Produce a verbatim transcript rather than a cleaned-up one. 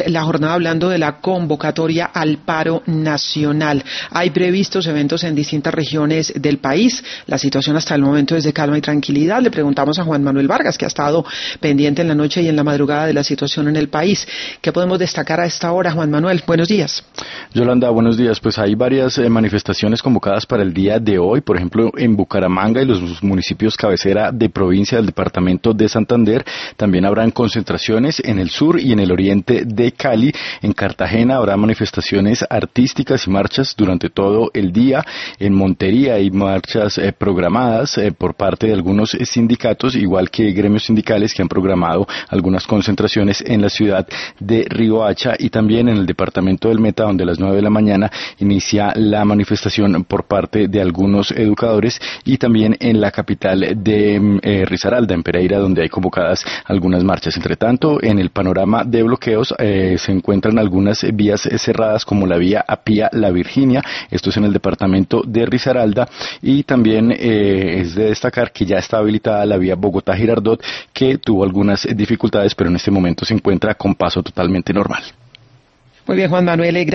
la jornada hablando de la convocatoria al paro nacional. Hay previstos eventos en distintas regiones del país. La situación hasta el momento es de calma y tranquilidad. Le preguntamos a Juan Manuel Vargas, que ha estado pendiente en la noche y en la madrugada de la situación en el país. ¿Qué podemos destacar a esta hora, Juan Manuel? Buenos días. Yolanda, buenos días. Pues hay varias eh, manifestaciones convocadas para el día de hoy. Por ejemplo, en Bucaramanga y los municipios cabecera de provincia del departamento de Santander. También habrán concentraciones en el sur y en el oriente de Cali. En Cartagena habrá manifestaciones artísticas y marchas durante todo el día. En Montería hay marchas eh, programadas eh, por parte de algunos eh, sindicatos, igual que gremios sindicales que han programado algunas concentraciones en la ciudad de Riohacha y también en el departamento del Meta, donde a las nueve de la mañana inicia la manifestación por parte de algunos educadores, y también en la capital de eh, Risaralda, en Pereira, donde hay convocadas algunas marchas. Entre tanto, en el panorama de bloqueos eh, se encuentran algunas vías cerradas, como la vía Apía La Virginia, esto es en el departamento de Risaralda, y también eh, es de destacar que ya está habilitada la vía Bogotá-Girardot, que tuvo algunas dificultades, pero en este momento se encuentra con paso totalmente normal. Muy bien, Juan Manuel.